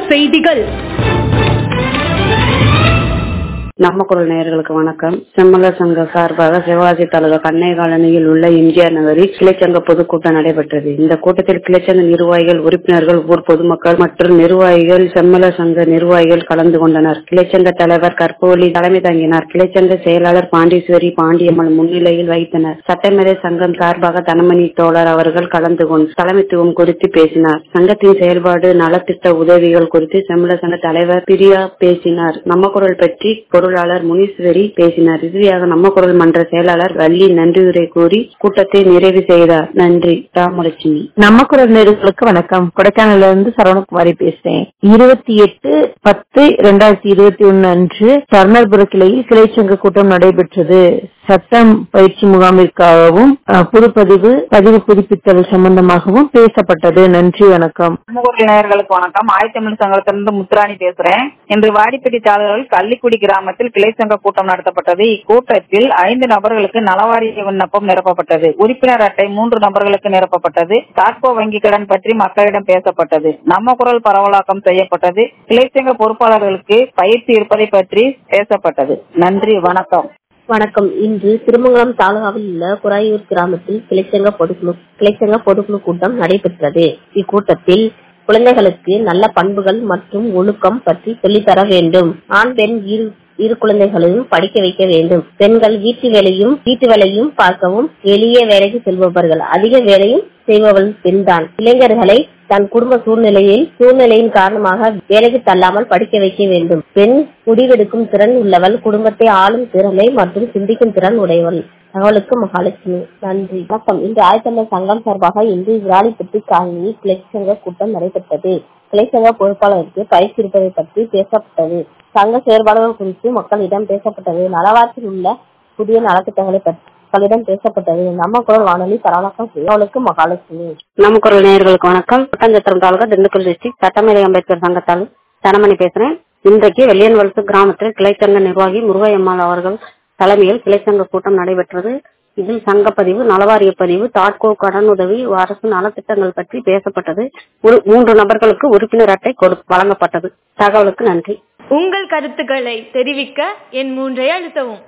செய்திகள். நம்ம குரல் நேயர்களுக்கு வணக்கம். செம்மலர் சங்க சார்பாக சிவகாசி தாலுகா கண்ணை காலனியில் உள்ள எம்ஜிஆர் நகரில் கிளைச்சங்க பொதுக்கூட்டம் நடைபெற்றது. இந்த கூட்டத்தில் கிளைச்சங்க நிர்வாகிகள், உறுப்பினர்கள், ஊர் பொதுமக்கள் மற்றும் நிர்வாகிகள், செம்மலர் சங்க நிர்வாகிகள் கலந்து கொண்டனர். கிளைச்சங்க தலைவர் கற்போலி தலைமை தாங்கினார். கிளைச்சங்க செயலாளர் பாண்டீஸ்வரி பாண்டியம்மாள் முன்னிலையில் வைத்தனர். சட்டமேதை சங்கம் சார்பாக தனமணி தோழர் அவர்கள் கலந்து கொண்டு தலைமைத்துவம் குறித்து பேசினார். சங்கத்தின் செயல்பாடு, நலத்திட்ட உதவிகள் குறித்து செம்மலர் சங்க தலைவர் பிரியா பேசினார். நம்ம குரல் பற்றி பொருளாளர் முனீஸ்வரி பேசினார். இறுதியாக நம்ம குரல் மன்ற செயலாளர் வள்ளி நன்றியுரை கூறி கூட்டத்தை நிறைவு செய்தார். நன்றி. ராமலட்சுமி. நம்ம குரல் நேயர்களுக்கு வணக்கம். கொடைக்கானல்ல இருந்து சரவணகுமாரி பேசுறேன். 28/10/2021 அன்று சரணர்புர கிளையில் கிளைச்சங்க கூட்டம் நடைபெற்றது. சட்டம் பயிற்சி முகாமிற்காகவும் பதிவு புதுப்பித்தல் சம்பந்தமாகவும் பேசப்பட்டது. நன்றி, வணக்கம். நேயர்களுக்கு வணக்கம். ஆயத்தமிழ் சங்கத்திலிருந்து முத்துராணி பேசுறேன். இன்று வாடிப்பட்டி தாலுகாவில் கள்ளிக்குடி கிராமத்தில் கிளைச்சங்க கூட்டம் நடத்தப்பட்டது. இக்கூட்டத்தில் 5 நபர்களுக்கு நலவாரிய விண்ணப்பம் நிரப்பப்பட்டது. உறுப்பினர் அட்டை 3 நபர்களுக்கு நிரப்பப்பட்டது. தாட்கோ வங்கி கடன் பற்றி மக்களிடம் பேசப்பட்டது. நம்ம குரல் பரவலாக்கம் செய்யப்பட்டது. கிளைச்சங்க பொறுப்பாளர்களுக்கு பயிற்சி இருப்பதை பற்றி பேசப்பட்டது. நன்றி, வணக்கம். வணக்கம். இன்று திருமங்கலம் தாலுகாவில் உள்ள குராயூர் கிராமத்தில் கிளைச்சங்க பொதுக்குழு கூட்டம் நடைபெற்றது. இக்கூட்டத்தில் குழந்தைகளுக்கு நல்ல பண்புகள் மற்றும் ஒழுக்கம் பற்றி சொல்லித்தர வேண்டும். ஆண் பெண் இரு குழந்தைகளையும் படிக்க வைக்க வேண்டும். பெண்கள் வீட்டு வேலையும் பார்க்கவும், எளிய வேலைக்கு செல்பவர்கள், அதிக வேலையும் செய்பவர்கள் பெண்தான். இளைஞர்களை தன் குடும்ப சூழ்நிலையின் காரணமாக வேலைக்கு தள்ளாமல் படிக்க வைக்க வேண்டும். பெண் முடிவெடுக்கும் திறன் உள்ளவள், குடும்பத்தை ஆளும் திறமை மற்றும் சிந்திக்கும் திறன் உடையவள். தகவலுக்கு மகாலட்சுமி. நன்றி, வணக்கம். இன்று ஆயத்தமிழர் சங்கம் சார்பாக இன்று விராலிப்பட்டி காலனியில் கிளைச்சங்க கூட்டம் நடைபெற்றது. கிளைச்சங்க பொறுப்பாளருக்கு பயிற்சி இருப்பதை பற்றி பேசப்பட்டது. சங்க செயல்பாடுகள் குறித்து மக்களிடம் பேசப்பட்டது. நலவாரத்தில் உள்ள புதிய நலத்திட்டங்களை மக்களிடம் பேசப்பட்டது. நம்ம குரல் வானொலி பரவலாக்கம் செய்யவளுக்கு மகாலட்சுமி. நம்ம குரல் நேயர்களுக்கு வணக்கம். ஒட்டஞ்சத்திரம் தாலுகா, திண்டுக்கல் டிஸ்ட்ரிக்ட் சட்டமேதை அம்பேத்கர் சங்கத்தால் தனமணி பேசுறேன். இன்றைக்கு வெள்ளியன்வலசு கிராமத்தில் கிளைச்சங்க நிர்வாகி முருகையம்மாள் அவர்கள் தலைமையில் கிளைச்சங்க கூட்டம் நடைபெற்றது. இதில் சங்கப்பதிவு, நலவாரிய பதிவு, தாட்கோ கடனுதவி, அரசு நலத்திட்டங்கள் பற்றி பேசப்பட்டது. 3 நபர்களுக்கு உறுப்பினர் அட்டை வழங்கப்பட்டது. தகவலுக்கு நன்றி. உங்கள் கருத்துக்களை தெரிவிக்க என் 3 அழுத்தவும்.